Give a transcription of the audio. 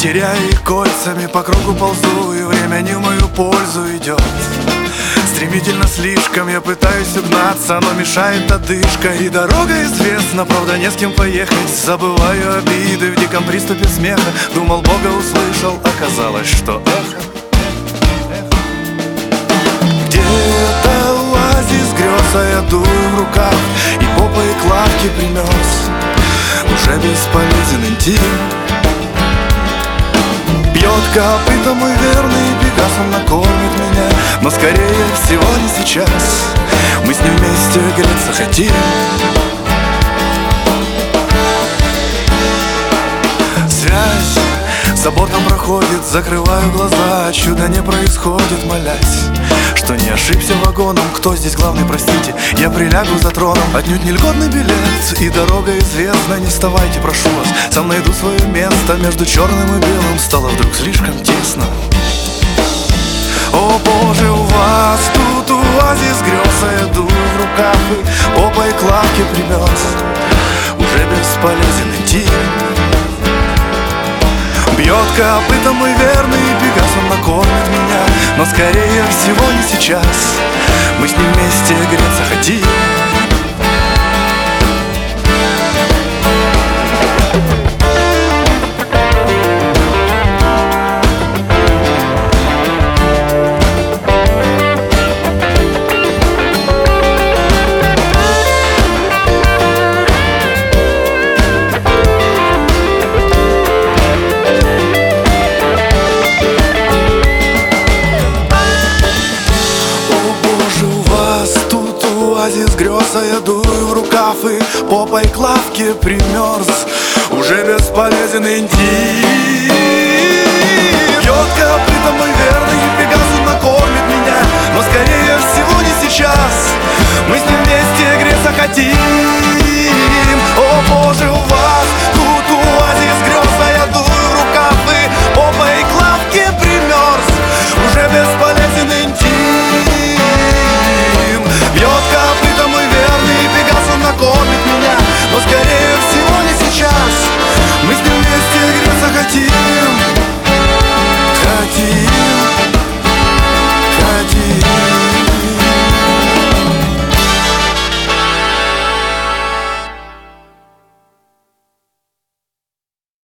теряя их кольцами, по кругу ползу, и время не в мою пользу идет. Стремительно слишком я пытаюсь угнаться, но мешает одышка. И дорога известна, правда не с кем поехать. Забываю обиды в диком приступе смеха. Думал, Бога услышал, оказалось, что эхо. Где-то оазис грез, а я дую в рукав, и попой к лавке примерз. Уже бесполезен интим. Бьет копытом мой верный Пегас, он накормит меня, но скорее всего не сейчас. Мы с ним вместе греться хотим. Связь за бортом проходит, закрываю глаза, чудо не происходит, молясь, что не ошибся вагоном. Кто здесь главный, простите, я прилягу за троном. Отнюдь не льготный билет, и дорога известна. Не вставайте, прошу вас, сам найду свое место. Между черным и белым стало вдруг слишком тесно. О Боже, у вас тут оазис грез, а я дую в рукав и попой к лавке примерз. Уже бесполезен идти. Бьет копытом мой верный Пегас, он накормит меня, но скорее всего не сейчас. Мы с ним вместе греться хотим. Оазис грез, а я дую в рукав и попой к лавке примерз. Уже бесполезен интим. Бьет копытом мой верный Пегас, он накормит меня, но скорее всего не сейчас. Мы с ним вместе греться хотим.